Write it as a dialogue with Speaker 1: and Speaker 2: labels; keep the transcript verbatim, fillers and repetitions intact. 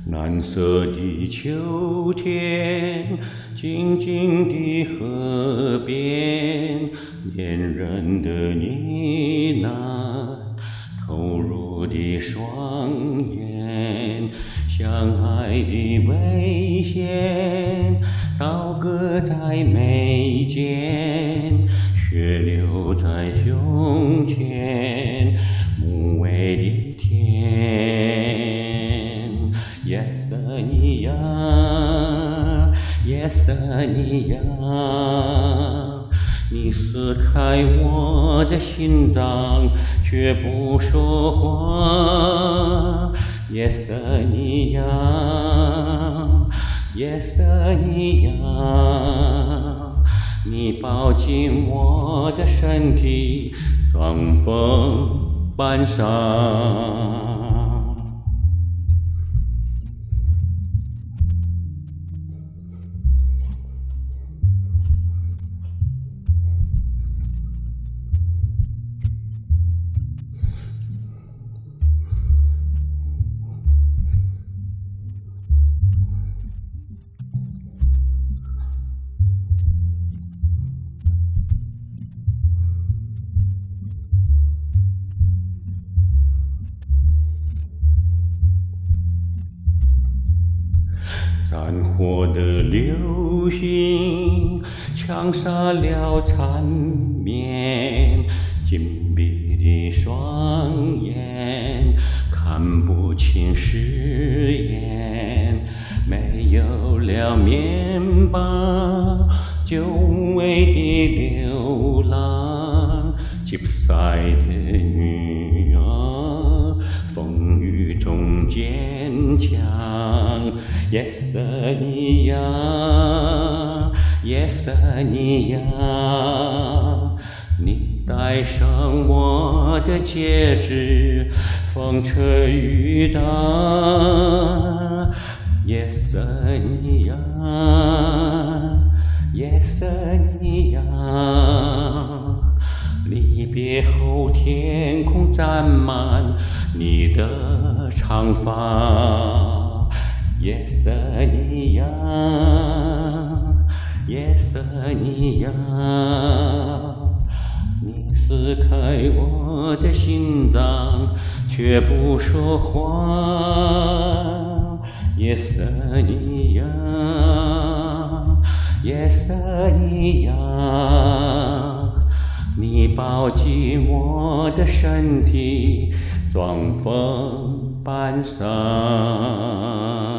Speaker 1: 蓝色的秋天，静静的河边，恋人的呢喃，投入的双眼，相爱的危险，刀割在眉间，血流在胸前，无畏的天。Yesania, Yesania， 你撕开我的心脏，却不说话。Yesania, Yesania， 你抱紧我的身体，双峰半上。战火的流星枪杀了缠绵，紧闭的双眼看不清誓言，没有了面包，久违的流浪，吉普赛的女儿，风雨中坚强。Yesania, Yesania， 你戴上我的戒指，风吹雨打。Yesania, Yesania， 离别后天空沾满你的长发。Yesania, Yesania， 你撕开我的心脏，却不说话。Yesania, Yesania， 你抱紧我的身体，双峰半上。